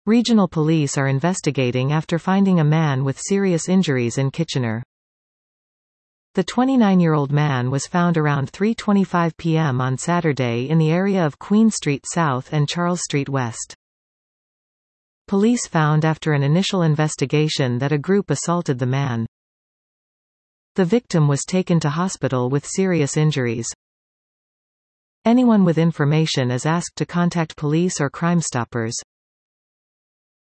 Regional police are investigating after finding a man with serious injuries in Kitchener. The 29-year-old man was found around 3:25 p.m. on Saturday in the area of Queen Street South and Charles Street West. Police found after an initial investigation that a group assaulted the man. The victim was taken to hospital with serious injuries. Anyone with information is asked to contact police or Crime Stoppers.